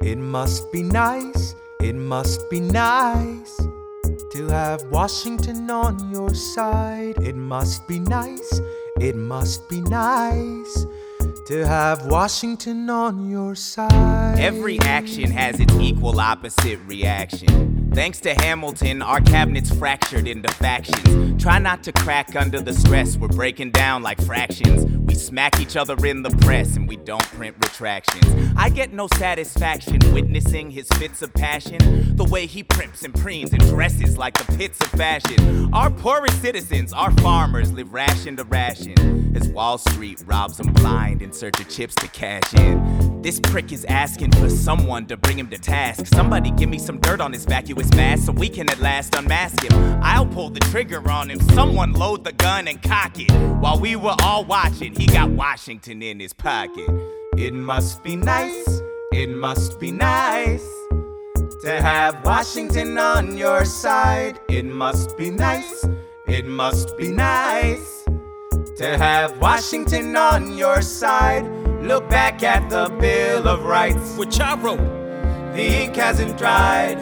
It must be nice, it must be nice to have Washington on your side. It must be nice, it must be nice to have Washington on your side. Every action has its equal opposite reaction. Thanks to Hamilton, our cabinet's fractured into factions. Try not to crack under the stress, we're breaking down like fractions. We smack each other in the press and we don't print retractions. I get no satisfaction witnessing his fits of passion, the way he primps and preens and dresses like the pits of fashion. Our poorest citizens, our farmers, live ration to ration as Wall Street robs them blind in search of chips to cash in. This prick is asking for someone to bring him to task. Somebody give me some dirt on his vacuous mask so we can at last unmask him. I'll pull the trigger on him, someone load the gun and cock it. While we were all watching, he got Washington in his pocket. It must be nice, it must be nice to have Washington on your side. It must be nice, it must be nice to have Washington on your side. Look back at the Bill of Rights, which I wrote. The ink hasn't dried.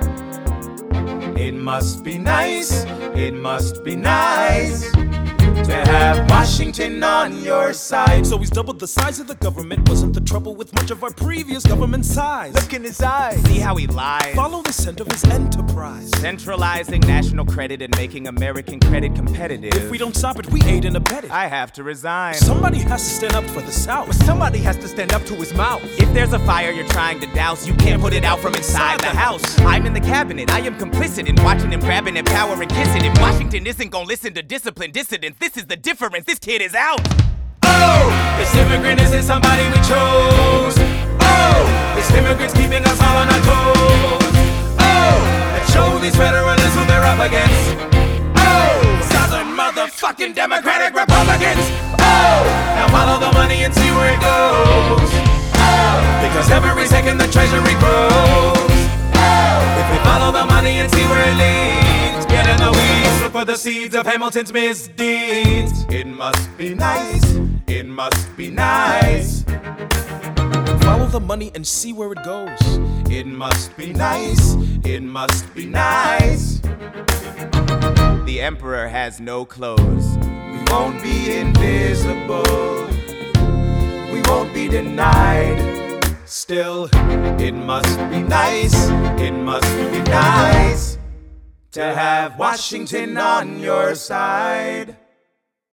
It must be nice, it must be nice to have Washington on your side. So he's doubled the size of the government. Wasn't the trouble with much of our previous government size? Look in his eyes. See how he lies. Follow the scent of his enterprise. Centralizing national credit and making American credit competitive. If we don't stop it, we aid and abet it. I have to resign. Somebody has to stand up for the South. But somebody has to stand up to his mouth. If there's a fire you're trying to douse, you can't put it out from inside the house. I'm in the cabinet, I am complicit in watching him grabbing at power and kissing. If Washington isn't gonna listen to disciplined dissidents, this is the difference. This kid is out. Oh, this immigrant isn't somebody we chose. Oh, this immigrant's keeping us all on our toes. Oh, let's show these federalists who they're up against. Oh, Southern motherfucking Democratic Republicans. Oh, now follow the money and see where it goes. Oh, because every second the treasury grows. Oh, if we follow the money and see where it leads, get in the weeds, look for the seeds of Hamilton's misdeeds. It must be nice, it must be nice. Follow the money and see where it goes. It must be nice, it must be nice. The emperor has no clothes. We won't be invisible, we won't be denied. Still, it must be nice, it must be nice to have Washington on your side.